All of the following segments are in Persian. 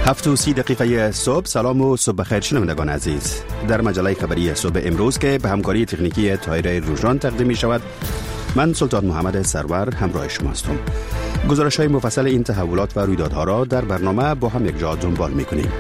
7:30 صبح. سلام و صبح بخیر شنوندگان عزیز. در مجله خبری صبح امروز که به همکاری تکنیکی طاهره روژان تقدیم می شود، من سلطان محمد سرور همراه شما هستم. گزارش‌های مفصل این تحولات و رویدادها را در برنامه با هم یک جا دنبال می‌کنیم.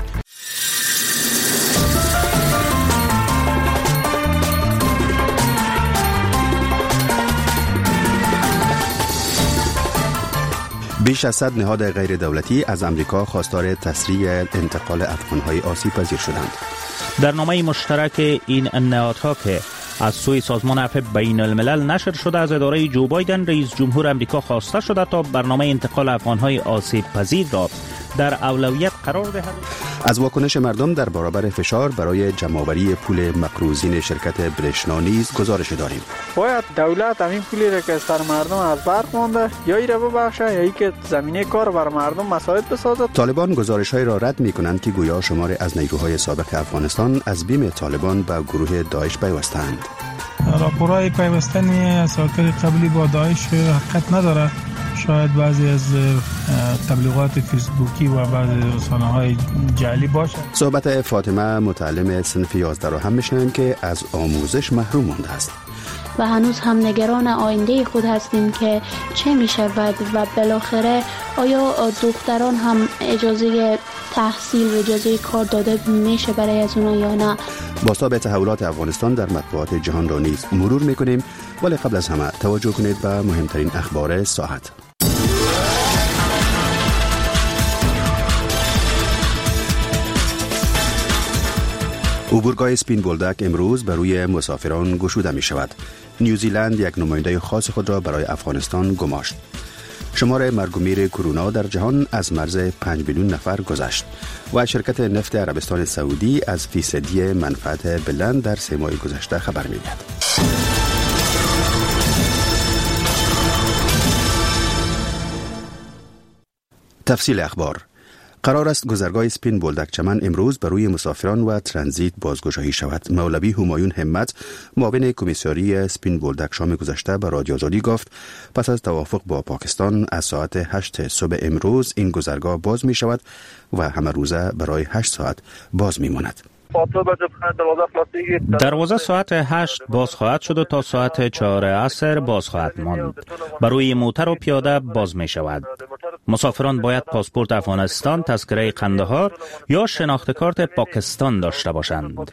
بیش از 100 نهاد غیر دولتی از امریکا خواستار تسریع انتقال افغان‌های آسیب پذیر شدند. در نامه مشترک این نهادها که از سوی سازمان عفو بین الملل نشر شده، از اداره جو بایدن رئیس جمهور امریکا خواسته شده تا برنامه انتقال افغان‌های آسیب پذیر را در اولویت قرار دهد. از واکنش مردم در برابر فشار برای جمع‌آوری پول مقروضین شرکت برشنا نیز گزارش داریم. باید دولت همین پولی را که سر مردم از برق مانده یا ای را ببخشه یا ای که زمینه کار بر مردم مساعد بسازد. طالبان گزارش‌های را رد می‌کنند که گویا شمار از نیروهای سابق افغانستان از بیم طالبان به گروه داعش پیوستند. راپورهای پیوستنی اساطیر قبلی با داعش حقیقت نداره. شاید بعضی از تبلیغات فیسبوکی و بعضی رسانه‌های جعلی باشد. صحبت فاطمه متعلم صنف 11 را هم میشنویم که از آموزش محروم مانده است. و هنوز هم نگران آینده خود هستیم که چه می شود و بالاخره آیا دختران هم اجازه تحصیل و اجازه کار داده میشه برای از اونا یا نه. بازتاب تحولات افغانستان در مطبوعات جهان را نیز مرور میکنیم، ولی قبل از همه توجه کنید به مهمترین اخبار ساعت. عبورگاه سپین بولدک امروز بر روی مسافران گشوده می شود. نیوزیلند یک نماینده خاص خود را برای افغانستان گماشت. شمار مرگ و میر کرونا در جهان از مرز 5 میلیون نفر گذشت و شرکت نفت عربستان سعودی از فیصدی منفعت بلند در 3 ماه گذشته خبر می دهد. تفصیل اخبار. قرار است گذرگاه سپین بولدک چمن امروز بر روی مسافران و ترانزیت بازگشایی شود. مولوی همایون همت، معاون کمیساری سپین بولدک شام گذشته به رادیو آزادی گفت پس از توافق با پاکستان از ساعت 8 صبح امروز این گذرگاه باز می شود و همه روزه برای 8 ساعت باز می ماند. دروازه ساعت 8 باز خواهد شد و تا ساعت 4 عصر باز خواهد ماند. برای موتر و پیاده باز می شود. مسافران باید پاسپورت افغانستان، تذکره قندهار یا شناخت کارت پاکستان داشته باشند.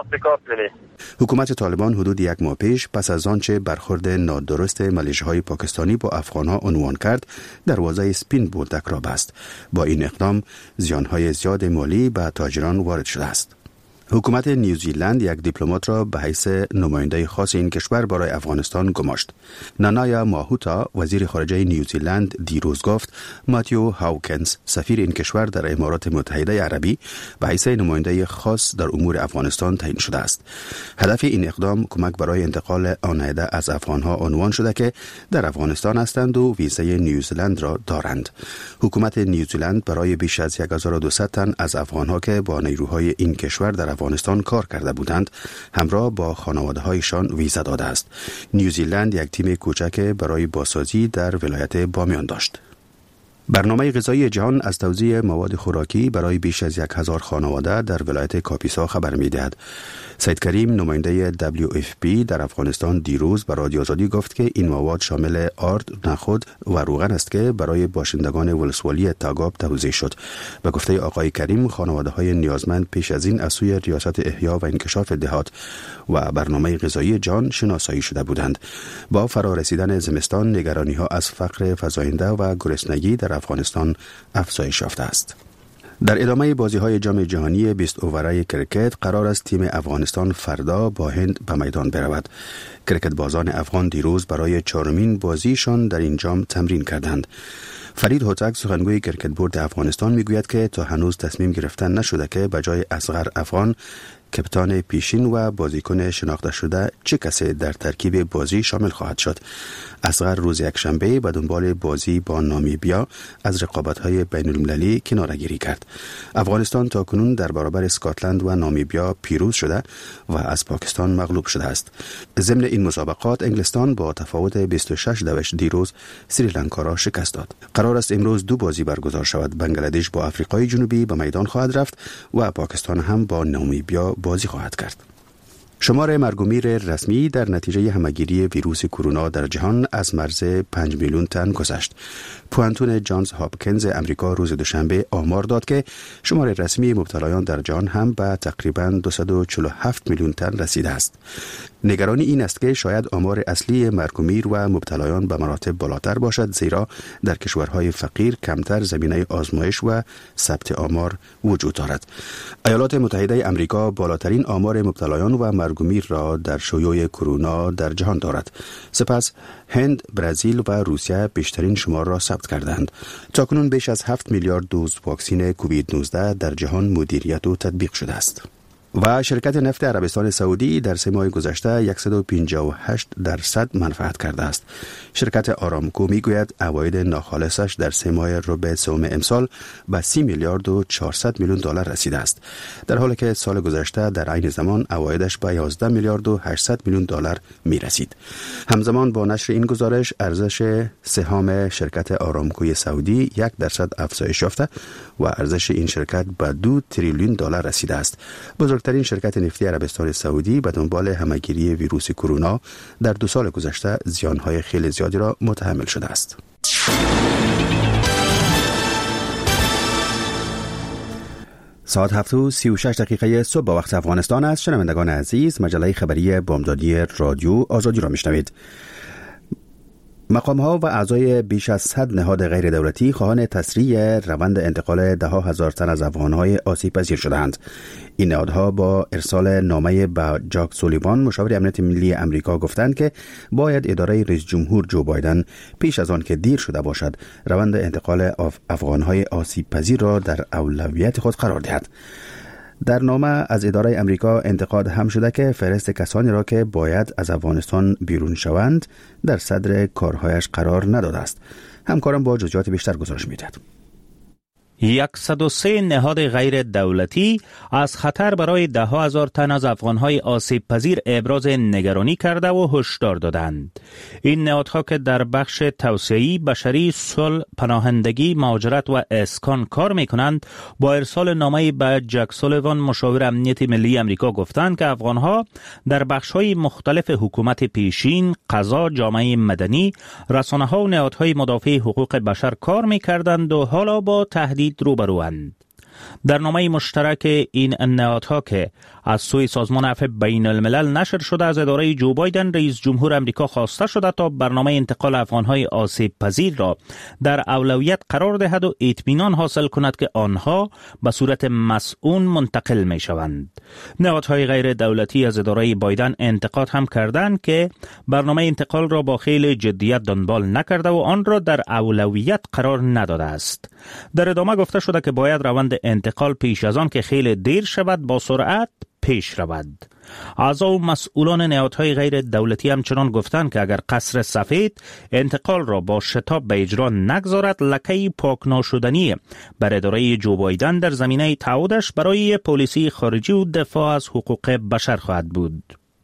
حکومت طالبان حدود 1 ماه پیش پس از آنچه برخورد نادرست ملیشه‌های پاکستانی با افغان‌ها عنوان کرد، دروازه سپین بولدک را بست. با این اقدام زیان‌های زیاد مالی به تاجران وارد شده است. حکومت نیوزیلند یک دیپلمات را به حیث نماینده خاص این کشور برای افغانستان گماشت. نانایا ماهوتا، وزیر خارجه نیوزیلند، دیروز گفت ماتیو هاوکنز، سفیر این کشور در امارات متحده عربی، به حیث نماینده خاص در امور افغانستان تعیین شده است. هدف این اقدام کمک برای انتقال آن عده از افغانها عنوان شده که در افغانستان هستند و ویزای نیوزیلند را دارند. حکومت نیوزیلند برای بیش از 1200 تن از افغانها که با نیروهای این کشور در افغانستان کار کرده بودند همراه با خانواده‌هایشان ویزا داده است. نیوزیلند یک تیم کوچک برای بازسازی در ولایت بامیان داشت. برنامه غذایی جهان از توزیع مواد خوراکی برای بیش از 1000 خانواده در ولایت کاپیسا خبر می‌دهد. سید کریم، نماینده WFP در افغانستان، دیروز به رادیو آزادی گفت که این مواد شامل آرد، نخود و روغن است که برای باشندگان ولسوالی تاگاب توزیع شد. به گفته آقای کریم، خانواده‌های نیازمند پیش از این از سوی ریاست احیا و انکشاف دهات و برنامه غذایی جهان شناسایی شده بودند. با فرارسیدن زمستان، نگرانی‌ها از فقر فزاینده و گرسنگی در افغانستان افزایش یافته است. در ادامه بازی‌های جام جهانی 20 اووره کرکت قرار است تیم افغانستان فردا با هند به میدان برود. کرکت بازان افغان دیروز برای 4مین بازیشان در این جام تمرین کردند. فرید هوتک، سخنگوی کرکت بورد افغانستان، میگوید که تا هنوز تصمیم گرفتن نشده که بجای اصغر افغان کپتان پیشین و بازیکن شناخته شده چه کسی در ترکیب بازی شامل خواهد شد. اصغر روز یکشنبه به دنبال بازی با نامیبیا از رقابت‌های بین‌المللی کناره‌گیری کرد. افغانستان تاکنون در برابر اسکاتلند و نامیبیا پیروز شده و از پاکستان مغلوب شده است. ضمن این مسابقات انگلستان با تفاوت 26 دیروز سریلانکا را شکست داد. قرار است امروز دو بازی برگزار شود. بنگلادش با آفریقای جنوبی به میدان خواهد رفت و پاکستان هم با نامیبیا بازی خواهد کرد. شمار مرگ و میر رسمی در نتیجه همهگیری ویروس کرونا در جهان از مرز 5 میلیون تن گذشت. پوانتون جانز هاپکینز امریکا روز دوشنبه آمار داد که شمار رسمی مبتلایان در جهان هم به تقریباً 247 میلیون تن رسیده است. نگرانی این است که شاید آمار اصلی مرگ و میر و مبتلایان به مراتب بالاتر باشد، زیرا در کشورهای فقیر کمتر زمینه آزمایش و ثبت آمار وجود دارد. ایالات متحده امریکا بالاترین آمار مبتلایان و مرگ و میر را در شیوع کرونا در جهان دارد. سپس هند، برزیل و روسیه بیشترین شمار را ثبت کردند. تاکنون بیش از 7 میلیارد دوز واکسن کووید 19 در جهان مدیریت و تطبیق شده است. و شرکت نفت عربستان سعودی در 3 ماه گذشته 158% منفعت کرده است. شرکت آرامکو میگوید عواید ناخالصش در 3 ماه ربع سوم امسال به 30 میلیارد و 400 میلیون دلار رسیده است، در حالی که سال گذشته در عین زمان عوایدش به 11 میلیارد و 800 میلیون دلار می رسید. همزمان با نشر این گزارش ارزش سهام شرکت آرامکوی سعودی 1% افزایش یافته و ارزش این شرکت به 2 تریلیون دلار رسیده است. بزرگترین شرکت نفتی عربستان سعودی به دنبال همهگیری ویروس کرونا در 2 سال گذشته زیانهای خیلی زیادی را متحمل شده است. ساعت 7:36 صبح به وقت افغانستان است. شنوندگان عزیز، مجله خبری بامدادی رادیو آزادی را میشنوید. مقام‌ها و اعضای بیش از 100 نهاد غیر دولتی خواهان تسریع روند انتقال 10,000 تن از افغان‌های آسیب پذیر شدند. این نهادها با ارسال نامه به جاک سولیوان مشاور امنیت ملی امریکا گفتند که باید اداره رئیس جمهور جو بایدن پیش از آن که دیر شده باشد روند انتقال افغان‌های آسیب پذیر را در اولویت خود قرار دهد. در نامه از اداره امریکا انتقاد هم شده که فهرست کسانی را که باید از افغانستان بیرون شوند در صدر کارهایش قرار نداده است. همکارم با جزئیات بیشتر گزارش می‌دهد. 103 نهاد غیر دولتی از خطر برای 10,000 تن از افغانهای آسیب پذیر ابراز نگرانی کرده و هشدار دادند. این نهادها که در بخش توسعه‌ای، بشری، صلح، پناهندگی، مهاجرت و اسکان کار می‌کنند، با ارسال نامه‌ای به جک سولیوان مشاور امنیت ملی امریکا گفتند که افغانها در بخش‌های مختلف حکومت پیشین، قضا، جامعه مدنی، رسانه‌ها و نهادهای مدافع حقوق بشر کار می‌کردند و حالا با تهدید روبروند. در نامه مشترک این نهادها که از سوی سازمان عفو بین الملل نشر شده از اداره جو بایدن رئیس جمهور امریکا خواسته شده تا برنامه انتقال افغانهای آسیب پذیر را در اولویت قرار دهد و اطمینان حاصل کند که آنها به صورت مسئول منتقل می شوند. نهادهای غیر دولتی از اداره بایدن انتقاد هم کردند که برنامه انتقال را با خیلی جدیت دنبال نکرده و آن را در اولویت قرار نداده است. در ادامه گفته شده که باید روند انتقال پیش از آن که خیلی دیر شود با سرعت پیش رود. اعضا و مسئولان نهادهای غیر دولتی همچنان گفتند که اگر قصر سفید انتقال را با شتاب به اجرا نگذارد، لکه پاک ناشدنی بر اداره جو بایدن در زمینه تعهدش برای پالیسی خارجی و دفاع از حقوق بشر خواهد بود.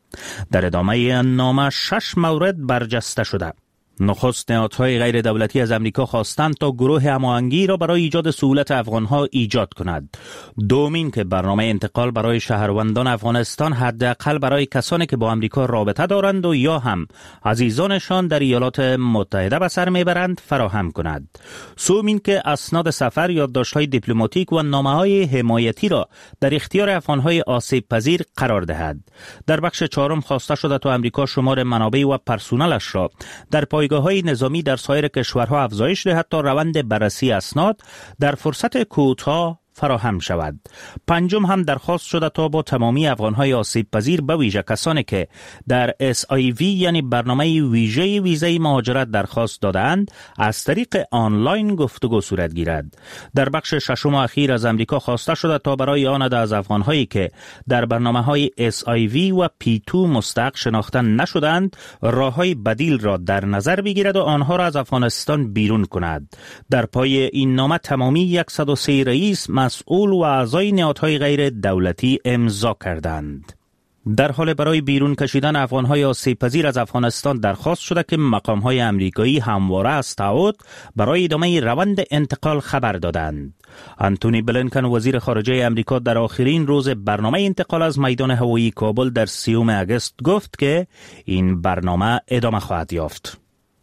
در ادامه نامه 6 مورد برجسته شده. نخست نهادهای غیر دولتی از امریکا خواستند تا گروه هماهنگی را برای ایجاد سهولت افغانها ایجاد کند. دومین که برنامه انتقال برای شهروندان افغانستان حداقل برای کسانی که با امریکا رابطه دارند و یا هم عزیزانشان در ایالات متحده به سر میبرند فراهم کند. سومین که اسناد سفر، یادداشت‌های دیپلماتیک و نامه‌های حمایتی را در اختیار افغانهای آسیب پذیر قرار دهد. در بخش چهارم خواسته شده تا امریکا شمار منابع و پرسنلش را در پایگاه‌های نظامی در سایر کشورها افزایش دهد تا روند بررسی اسناد در فرصت کوتاه فراهم شود. پنجم هم درخواست شده تا با تمامی افغانهای آسیب پذیر به ویژه کسانی که در SIV یعنی برنامه ویژه ویزای مهاجرت درخواست دادند از طریق آنلاین گفتگو صورت گیرد. در بخش ششم اخیر از امریکا خواسته شده تا برای آن عده از افغانهایی که در برنامه‌های SIV و P2 مستحق شناخته نشدند راههای بدیل را در نظر بگیرد و آنها را از افغانستان بیرون کند. در پای این نامه تمامی 103 رئیس، مسئول و اعضای نهادهای غیر دولتی امضا کردند. در حال برای بیرون کشیدن افغانهای آسیب پذیر از افغانستان درخواست شده که مقامهای امریکایی همواره از تعهد برای ادامه روند انتقال خبر دادند. انتونی بلینکن وزیر خارجه امریکا در آخرین روز برنامه انتقال از میدان هوایی کابل در 30 آگوست گفت که این برنامه ادامه خواهد یافت.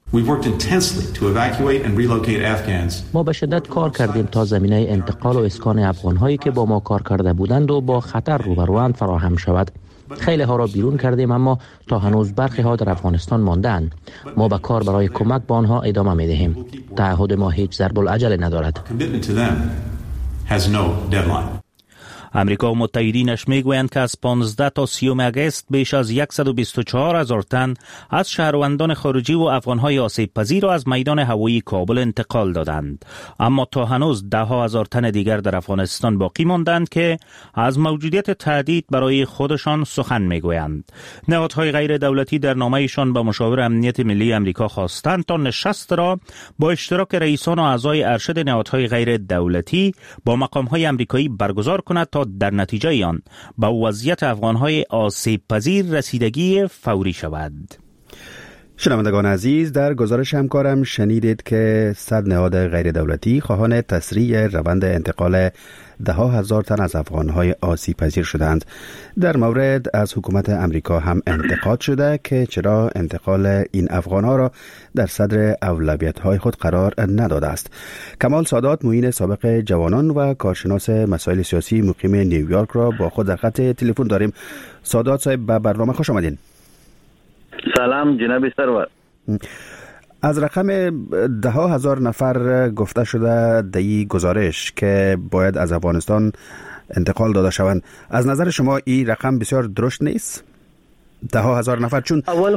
ما به شدت کار کردیم تا زمینه انتقال و اسکان افغان‌هایی که با ما کار کرده بودند و با خطر روبروند فراهم شود. خیلی ها را بیرون کردیم اما تا هنوز برخی ها در افغانستان مانده‌اند. ما به کار برای کمک به آنها ادامه می‌دهیم. تعهد ما هیچ ضرب العجله ندارد. امریکا و متحدینش میگویند که از 15 تا 30 آگوست بیش از 124,000 تن از شهروندان خارجی و افغانهای آسیب پذیر را از میدان هوایی کابل انتقال دادند. اما تا هنوز 10,000 تن دیگر در افغانستان باقی ماندند که از موجودیت تهدید برای خودشان سخن میگویند. نهادهای غیر دولتی در نامه‌ایشان به مشاور امنیت ملی امریکا خواستند تا نشست را با اشتراک رئیسان و اعضای ارشد نهادهای غیر دولتی با مقام‌های امریکایی برگزار کند تا در نتیجه آن به وضعیت افغانهای آسیب پذیر رسیدگی فوری شود. شنوندگان عزیز، در گزارش همکارم شنیدید که 100 نهاد غیر دولتی خواهان تسریع روند انتقال 10,000 تن از افغانهای آسیب پذیر شدند. در مورد از حکومت امریکا هم انتقاد شده که چرا انتقال این افغانها را در صدر اولویت‌های خود قرار نداده است. کمال سادات، معین سابق جوانان و کارشناس مسائل سیاسی مقیم نیویورک را با خود در خط تلفن داریم. سادات صاحب، به برنامه خوش آمدین. سلام جناب سرور. از رقم 10,000 نفر گفته شده در این گزارش که باید از افغانستان انتقال داده شوند. از نظر شما این رقم بسیار درشت نیست؟ 10,000 نفر چون اول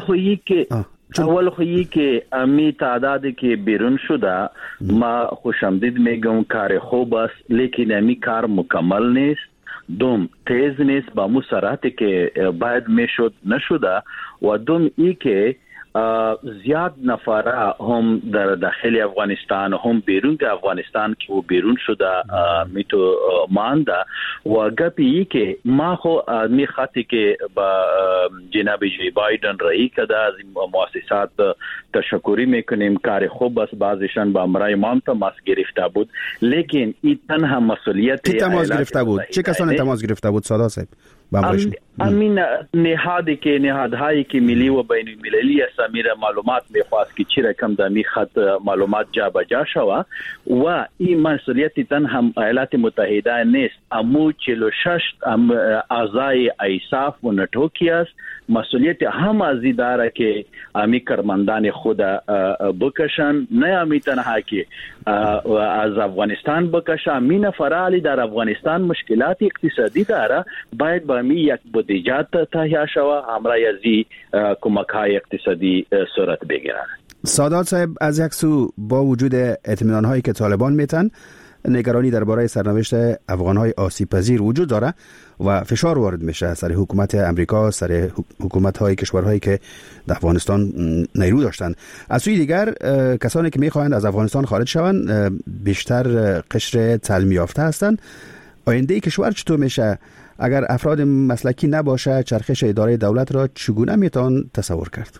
خویی که امی تعدادی که بیرون شده ما خوشامدید میگم، کار خوب است، لیکن امی کار مکمل نیست. دوم تیز نیست با مو سرعتی که باید میشد نشده و دوم ای که زیاد نفره هم در داخل افغانستان هم بیرون افغانستان که و بیرون شده میتو مانده و گپی ای که ما خو می خطی که با جناب جی بایدن رئی کده از مؤسسات تشکری میکنیم، کار خوب است. بعضیشان با امرای ما تماس گرفته بود، لیکن این تنها مسئولیت تماس گرفته بود. چه کسانی تماس گرفته بود سادا صاحب؟ امین نهادهایی که ملی و بین المللی سمیر معلومات میخواست که چی رقم در می خط معلومات جا بجا شوه و این مسئولیت تنها ایالات متحده نیست، امو 46 اعضای ایساف و نتوکی است. مسئولیت هم از داره که امی کرمندان خود بکشن، نه امی تنها که از افغانستان بکشن. امی نفرالی در افغانستان مشکلات اقتصادی داره، باید با امی یک بودجه تهیه شوه همراه ازی کمک های اقتصادی صورت بگیرن. سادات صاحب، از یک سو با وجود اطمینان هایی که طالبان میتن، نگرانی درباره سرنوشت افغانهای آسیب پذیر وجود داره و فشار وارد میشه سر حکومت امریکا، سر حکومت های کشورهایی که در افغانستان نیرو داشتن. از سوی دیگر کسانی که میخواهند از افغانستان خارج شوند بیشتر قشر تعلیم یافته هستند. آینده کشور چطور میشه اگر افراد مسلکی نباشه؟ چرخش اداره دولت را چگونه میتوان تصور کرد؟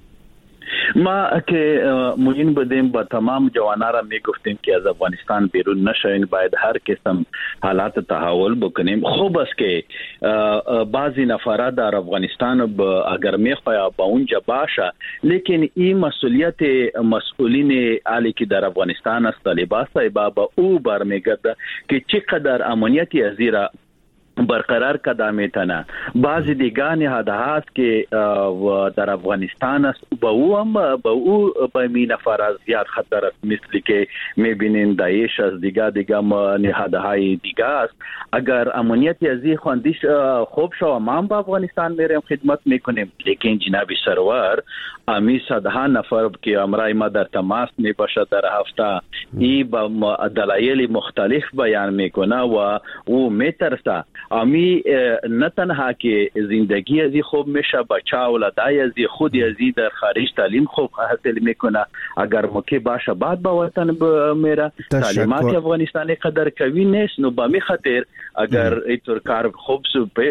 ما که معین بودیم با تمام جوانان را میگفتیم که از افغانستان بیرون نشوین، باید هر قسم حالات تحول بکنیم. خوب است که بعضی نفرات در افغانستان اگر میخواه با اونجا باشه، لیکن این مسئولیت مسئولین عالی که در افغانستان است، طالبان صاحب با او برمیگرده که چقدر امنیتی ازیرا برقرار کدام میتونه. بعضی دیگه نهادهاست که در افغانستان است به او به می نفر از زیاد خطر است، مثل که میبینین داعش از دیگه نهادهای دیگه است. اگر امنیت ازی خواندیش خوب شو ما به افغانستان میریم خدمت میکنیم، لیکن جناب سرور امی صدها نفر که امرای ما در تماس میباشد در هفته ای با دلایل مختلف بیان میکنه و او میترسه امی نه تنها که زندگی ازی خوب میشه، بچه اولادای ازی خود ازی در خارج تعلیم خوب حاصل میکنه، اگر موقع باشه بعد به وطن میره. تعلیمات افغانستانی قدر کوي نیست، نو به می خاطر اگر اینطور کار خوب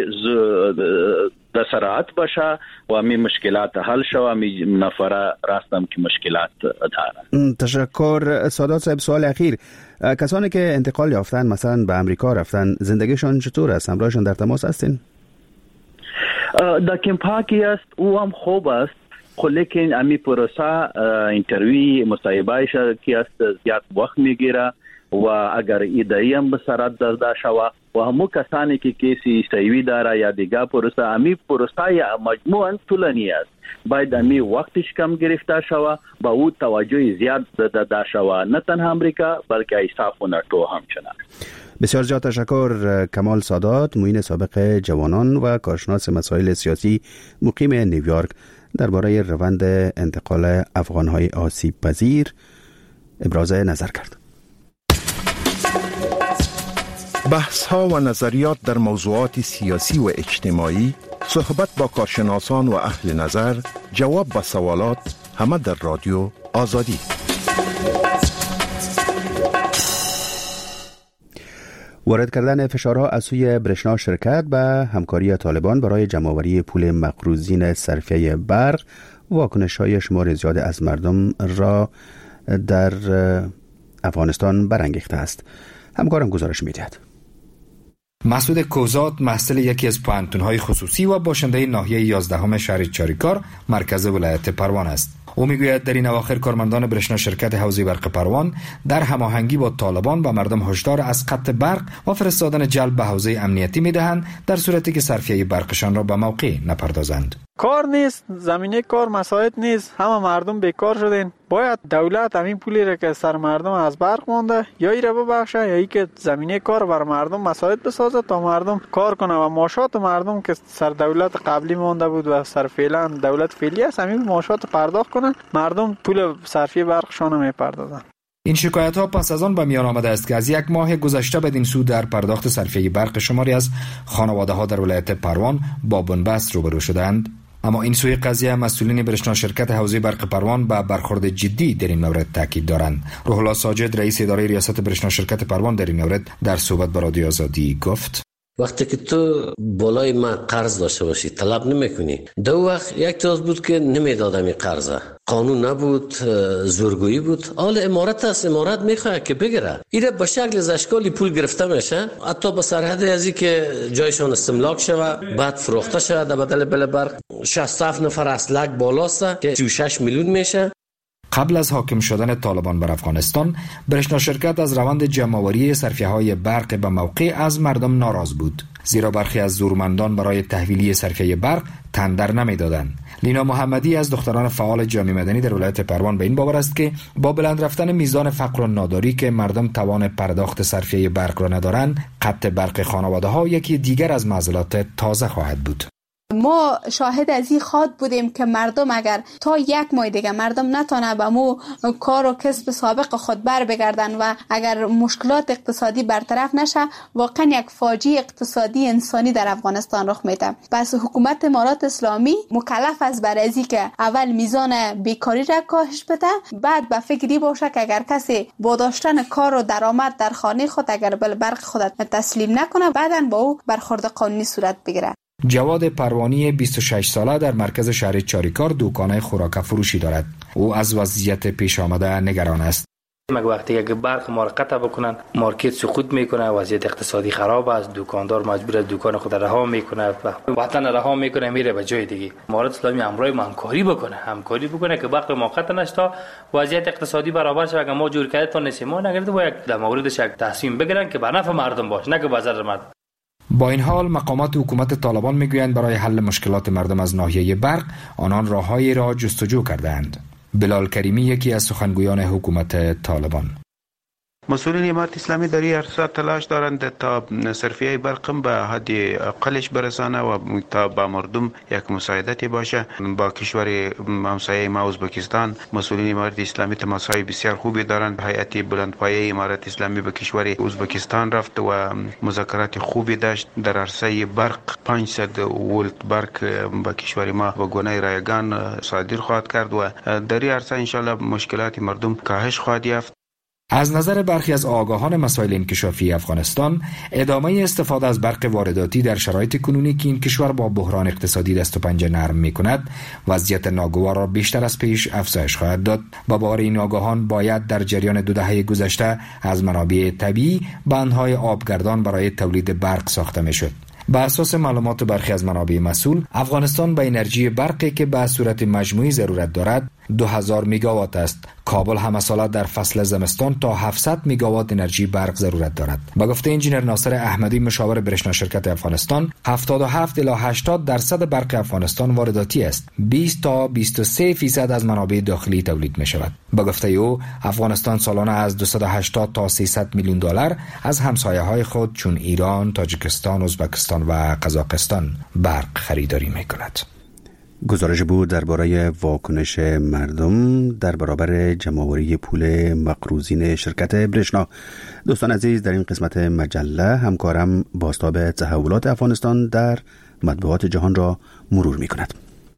در سرعت باشه و امی مشکلات حل شو، امی نفره راستم که مشکلات داره. تشکر سادات صاحب. سوال اخیر، کسانی که انتقال یافتن مثلا به امریکا رفتن زندگیشون چطور است؟ همراهشون در تماس هستین؟ در کمپاکی است او هم خوب است، لیکن امی پروسه اینترویو مصاحبهش که است زیاد وقت میگیره و اگر ایدایی هم به سرعت داده شوه و همو کسانی که کیسی سیوی داره یا دیگه پروسه، امی پروسه مجموعاً طولانی است، باید امی وقتش کم گرفته شوه با او توجه زیاد داده شوه، نه تنها امریکا بلکه ایساف و ناتو همچنان. بسیار زیاد تشکر. کمال سادات، معین سابق جوانان و کارشناس مسائل سیاسی مقیم نیویورک، درباره روند انتقال افغان‌های آسیب پذیر ابراز نظر کرد. بحث‌ها و نظریات در موضوعات سیاسی و اجتماعی، صحبت با کارشناسان و اهل نظر، جواب به سوالات، همه در رادیو آزادی. وارد کردن فشارها از سوی برشنا شرکت به همکاری طالبان برای جمع‌آوری پول مقروضین صرفه برق، واکنش‌های شمار زیاد از مردم را در افغانستان برانگیخته است. همکارم گزارش می‌دهد. مسعود کوزاد محصل یکی از پوهنتون‌های خصوصی و باشنده ناحیه 11 شهر چاریکار مرکز ولایت پروان است. او میگوید در این اواخر کارمندان برشنا شرکت حوزه برق پروان در هماهنگی با طالبان به مردم هشدار از قطع برق و فرستادن جلب به حوزه امنیتی میدهند در صورتی که صرفیه برقشان را به موقع نپردازند. کار نیست، زمینه کار مساعد نیست، همه مردم بیکار شدن. باید دولت همین پولی را که سر مردم از برق مونده یا ای را ببخشه یا ای که زمینه کار بر مردم مساعد بسازه تا مردم کار کنه و معاشات مردم که سر دولت قبلی مونده بود و سر فعلا دولت فعلی است همین معاشات پرداخت کنن، مردم پول صرفی برقشان میپردازن. این شکایت ها پس از آن به میان آمده است که از یک ماه گذشته بدین سو در پرداخت صرفه برق شماری از خانواده ها در ولایت پروان با بنبست روبرو شدند. اما این سوی قضیه مسئولین برشنا شرکت حوزه برق پروان به برخورد جدی در این مورد تاکید دارند. روح الله ساجد رئیس اداره ریاست برشنا شرکت پروان در این مورد در صحبت با رادیو آزادی گفت: وقتی که تو بالای من قرض داشته باشی طلب نمیکنی. دو وقت یک تاز بود که نمیدادم این قرضه، قانون نبود، زورگویی بود. حال امارت است، امارت میخواد که بگیره ایره به شکل از اشکالی پول گرفته میشه، حتی به سرحد ازی که جایشان استملاک شوه بعد فروخته شوه در بدل بل برق. 67 نفر اسلک بالاست که 36 میلیون میشه. قبل از حاکم شدن طالبان بر افغانستان، برشنا شرکت از روند جمع‌آوری صرفیه‌های برق به موقع از مردم ناراض بود، زیرا برخی از زورمندان برای تحویلی صرفیه برق تندر نمیدادند. لینا محمدی از دختران فعال جامعه مدنی در ولایت پروان به این باور است که با بلند رفتن میزان فقر و ناداری که مردم توان پرداخت صرفیه برق را ندارند، قطع برق خانواده‌ها یکی دیگر از معضلات تازه خواهد بود. ما شاهد از این خواد بودیم که مردم اگر تا یک ماه دیگه مردم نتونه به مو کار و کسب سابق خود بر بگردن و اگر مشکلات اقتصادی برطرف نشه، واقعا یک فاجعه اقتصادی انسانی در افغانستان رخ میده. پس حکومت امارات اسلامی مکلف است بر ازی که اول میزان بیکاری را کاهش بده، بعد به فکری باشه که اگر کسی با داشتن کار و درآمد در خانه خود اگر برق خود تسلیم نکنه، بعداً با او برخورد قانونی صورت بگیره. جواد پروانی 26 ساله در مرکز شهر چاریکار دکان خوراک فروشی دارد. او از وضعیت پیش آمده نگران است. مگه وقتی که برق ما را قطع بکنن، مارکت سقوط میکنه، وضعیت اقتصادی خراب است، دکاندار مجبور است دکان خود رها میکنه و وطن رها میکنه میره به جای دیگه. امارت اسلامی همراه ما همکاری بکنه که برق ما قطع نشه، وضعیت اقتصادی برابر شه. اگه ما جور کرده تا نسیم ما نگرفته، باید در موردش یک تصمیم بگیرن که به نفع مردم باشه، نه که به ضرر مردم. با این حال مقامات حکومت طالبان میگویند برای حل مشکلات مردم از ناحیه برق آنان راههایی را جستجو کردند. بلال کریمی یکی از سخنگویان حکومت طالبان: مسئولین امارت اسلامی در این عرصه تلاش دارند تا صرفیه برق به حد اقلش برسانه و تا با مردم یک مساعدتی باشه. با کشور همسایه ما ازبکستان مسئولین امارت اسلامی تماسهای بسیار خوبی دارند. هیئت بلندپایه امارت اسلامی به کشور ازبکستان رفت و مذاکرات خوبی داشت در عرصه برق. 500 ولت برق به کشور ما به گونه رایگان صادر خواهد کرد و در این عرصه ان شاء الله مشکلات مردم کاهش خواهد یافت. از نظر برخی از آگاهان مسائل انکشافی افغانستان، ادامه استفاده از برق وارداتی در شرایط کنونی که این کشور با بحران اقتصادی دست و پنجه نرم می‌کند، وضعیت ناگوار را بیشتر از پیش افزایش خواهد داد. با باور این آگاهان باید در جریان 2 دهه گذشته از منابع طبیعی بندهای آبگردان برای تولید برق ساخته می‌شد. بر اساس معلومات برخی از منابع مسئول، افغانستان به انرژی برقی که به صورت مجموعی ضرورت دارد 2000 میگاوات است. کابل هم مثلا در فصل زمستان تا 700 میگاوات انرژی برق ضرورت دارد. با گفته انجینر ناصر احمدی مشاور برشنا شرکت افغانستان، 77 الی 80% برق افغانستان وارداتی است. 20 تا 23% از منابع داخلی تولید می شود. با گفته او، افغانستان سالانه از 280 تا 300 میلیون دلار از همسایه‌های خود چون ایران، تاجیکستان، ازبکستان و قزاقستان برق خریداری می کند. گزارش بود درباره واکنش مردم در برابر جمع‌آوری پول مقروضین شرکت برشنا. دوستان عزیز، در این قسمت مجله همکارم بازتاب تحولات افغانستان در مطبوعات جهان را مرور می کند.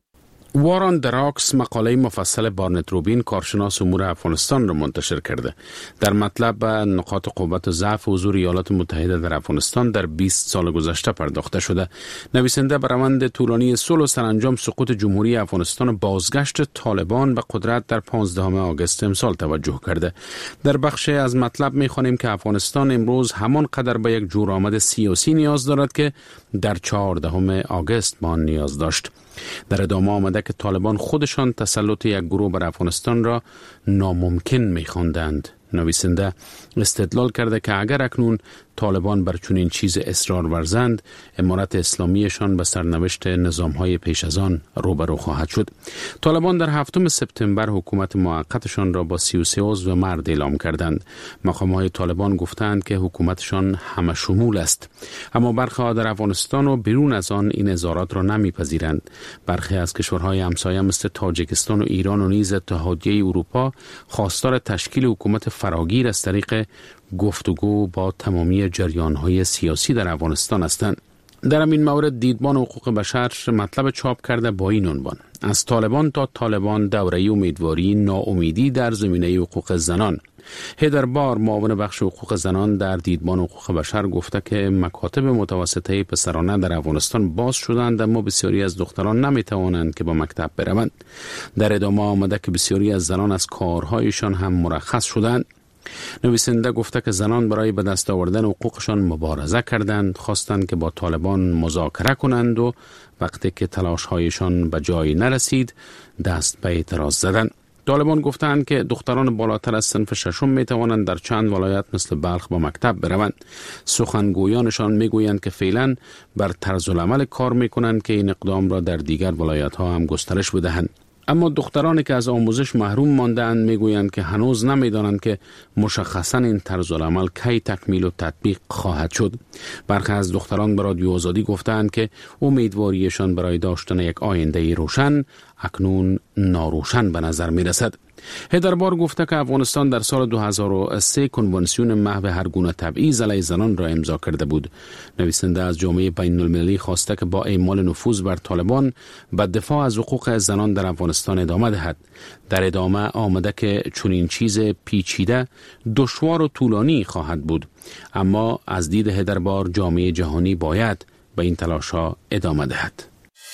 واران دراکس مقاله مفصل بارنت روبین کارشناس امور افغانستان را منتشر کرده. در مطلب نقاط قوت و ضعف حضور ایالات متحده در افغانستان در 20 سال گذشته پرداخته شده. نویسنده به روند طولانی صلح و سرانجام سقوط جمهوری افغانستان و بازگشت طالبان به قدرت در 15 آگوست امسال توجه کرده. در بخش از مطلب می‌خوانیم که افغانستان امروز همان قدر به یک جورآمد سیاسی نیاز دارد که در 14 آگوست با آن نیاز داشت. در ادامه آمده که طالبان خودشان تسلط یک گروه بر افغانستان را ناممکن می‌خواندند. نویسنده استدلال کرده که اگر اکنون طالبان بر چنین چیز اصرار ورزند، امارت اسلامیشان به سرنوشت نظام‌های پیش از آن روبرو خواهد شد. طالبان در 7 سپتامبر حکومت موقتشان را با 33 عضو مرد اعلام کردند. مقام‌های طالبان گفتند که حکومتشان همه شمول است، اما برخی در افغانستان و بیرون از آن این اظهارات را نمی‌پذیرند. برخی از کشورهای همسایه مثل تاجیکستان و ایران و نیز اتحادیه اروپا خواستار تشکیل حکومت فراگیر از طریق گفتگو با تمامی جریان‌های سیاسی در افغانستان هستند. در این مورد دیدبان حقوق بشر مطلب چاپ کرده با این عنوان: از طالبان تا طالبان، دوره امیدواری، ناامیدی در زمینه حقوق زنان. هیدر بار، معاون بخش حقوق زنان در دیدبان حقوق بشر، گفته که مکاتب متوسطه پسرانه در افغانستان باز شدند، اما بسیاری از دختران نمیتوانند که به مکتب بروند. در ادامه آمده که بسیاری از زنان از کارهایشان هم مرخص شدند. نویسنده گفته که زنان برای به دست آوردن حقوقشان مبارزه کردند، خواستند که با طالبان مذاکره کنند و وقتی که تلاش‌هایشان به جایی نرسید دست به اعتراض زدند. طالبان گفتند که دختران بالاتر از صنف ششم می توانند در چند ولایت مثل بلخ به مکتب بروند. سخنگویانشان می گویند که فعلا بر طرز العمل کار می کنند که این اقدام را در دیگر ولایت ها هم گسترش بدهند. اما دخترانی که از آموزش محروم مانده‌اند میگویند که هنوز نمیدانند که مشخصاً این طرز العمل کی تکمیل و تطبیق خواهد شد. برخی از دختران به رادیو آزادی گفتند که امیدواریشان برای داشتن یک آینده روشن اکنون ناروشن به نظر میرسد. هیدربار گفته که افغانستان در سال 2003 کنوانسیون محو هر گونه تبعیض علیه زنان را امضا کرده بود. نویسنده از جامعه بین المللی خواسته که با اعمال نفوذ بر طالبان به دفاع از حقوق زنان در افغانستان ادامه دهد. در ادامه آمده که چنین چیز پیچیده، دشوار و طولانی خواهد بود، اما از دید هیدربار جامعه جهانی باید به این تلاش‌ها ادامه دهد.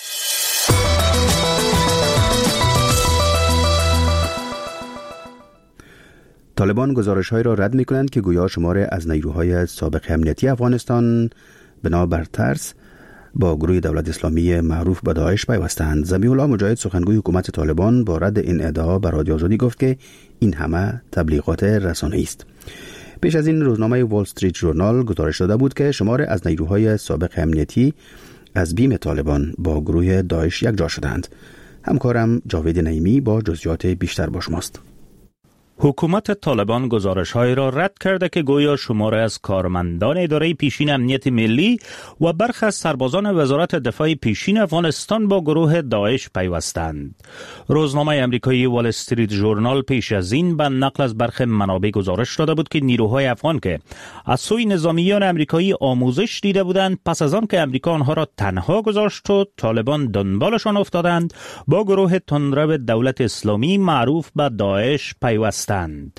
طالبان گزارش‌هایی را رد می‌کنند که گویا شمار از نیروهای سابق امنیتی افغانستان بنا بر ترس با گروه دولت اسلامی معروف به داعش پیوستند. ذبیح الله مجاهد، سخنگوی حکومت طالبان، با رد این ادعا به رادیو آزادی گفت که این همه تبلیغات رسانه‌ای است. پیش از این روزنامه وال استریت ژورنال گزارش داده بود که شمار از نیروهای سابق امنیتی از بیم طالبان با گروه داعش یکجا شدند. همکارم جاوید نعیمی با جزئیات بیشتر با شماست. حکومت طالبان گزارش‌های را رد کرده که گویا شمار از کارمندان اداره پیشین امنیت ملی و برخی از سربازان وزارت دفاع پیشین افغانستان با گروه داعش پیوستند. روزنامه امریکایی وال استریت ژورنال پیش از این به نقل از برخی منابع گزارش داده بود که نیروهای افغان که از سوی نظامیان امریکایی آموزش دیده بودند، پس از آن که امریکا آنها را تنها گذاشت و طالبان دنبالشان افتادند، با گروه تندرو دولت اسلامی معروف به داعش پیوستند.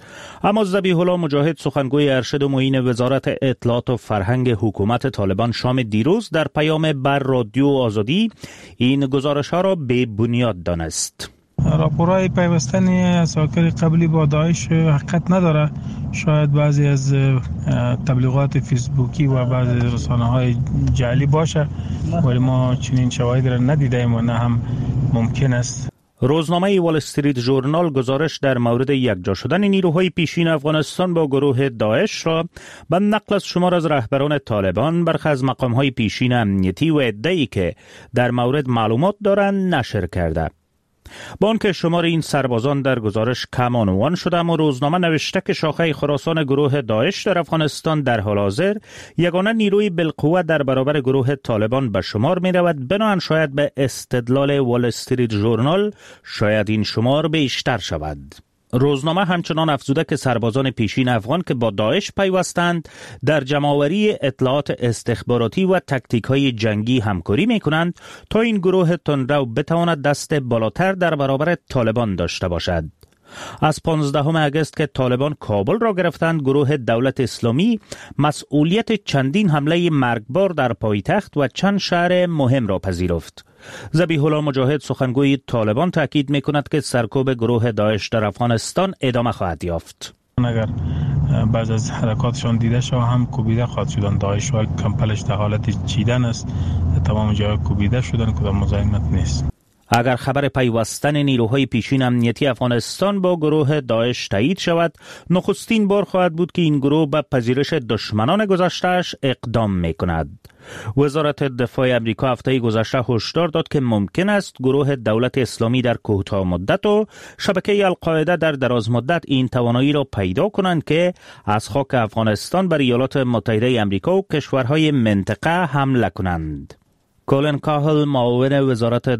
اما ذبیح الله مجاهد، سخنگوی ارشد و معین وزارت اطلاعات و فرهنگ حکومت طالبان، شام دیروز در پیام بر رادیو آزادی این گزارش‌ها را بی بنیاد دانست. راپورهای پیوستن اساکر قبلی با داعش حقیقت نداره. شاید بعضی از تبلیغات فیسبوکی و بعضی رسانه‌های جعلی باشه، ولی ما چنین شواهدی را ندیدیم و نه هم ممکن است. روزنامه وال استریت ژورنال گزارش در مورد یکجا شدن نیروهای پیشین افغانستان با گروه داعش را به نقل از شمار از رهبران طالبان، برخی از مقامهای پیشین امنیتی و عده‌ای که در مورد معلومات دارند نشر کرده. با آنکه شمار این سربازان در گزارش کم عنوان شده، اما روزنامه نوشته که شاخه خراسان گروه داعش در افغانستان در حال حاضر یگانه نیروی بالقوه در برابر گروه طالبان به شمار می رود. بنابراین شاید به استدلال وال استریت ژورنال شاید این شمار بیشتر شود. روزنامه همچنان افزوده که سربازان پیشین افغان که با داعش پیوستند در جمع‌آوری اطلاعات استخباراتی و تکتیک‌های جنگی همکاری می‌کنند تا این گروه تندرو بتواند دست بالاتر در برابر طالبان داشته باشد. از 15 اگست که طالبان کابل را گرفتند، گروه دولت اسلامی مسئولیت چندین حمله مرگبار در پایتخت و چند شهر مهم را پذیرفت. ذبیح الله مجاهد، سخنگوی طالبان، تاکید می‌کند که سرکوب گروه داعش در افغانستان ادامه خواهد یافت. اگر بعض از حرکاتشان دیده شد هم کوبیده خواهد شدن. داعش و کمپلش در حالت چیدن است، تمام جای کوبیده شدن، کدام مزاحمت نیست. اگر خبر پیوستن نیروهای پیشین امنیتی افغانستان با گروه داعش تایید شود، نخستین بار خواهد بود که این گروه به پذیرش دشمنان گذشته‌اش اقدام می‌کند. وزارت دفاع امریکا هفته گذشته هشدار داد که ممکن است گروه دولت اسلامی در کوتاه مدت و شبکه القاعده در دراز مدت این توانایی را پیدا کنند که از خاک افغانستان بر ایالات متحده امریکا و کشورهای منطقه حمله کنند. کولن کاهل، معاون وزارت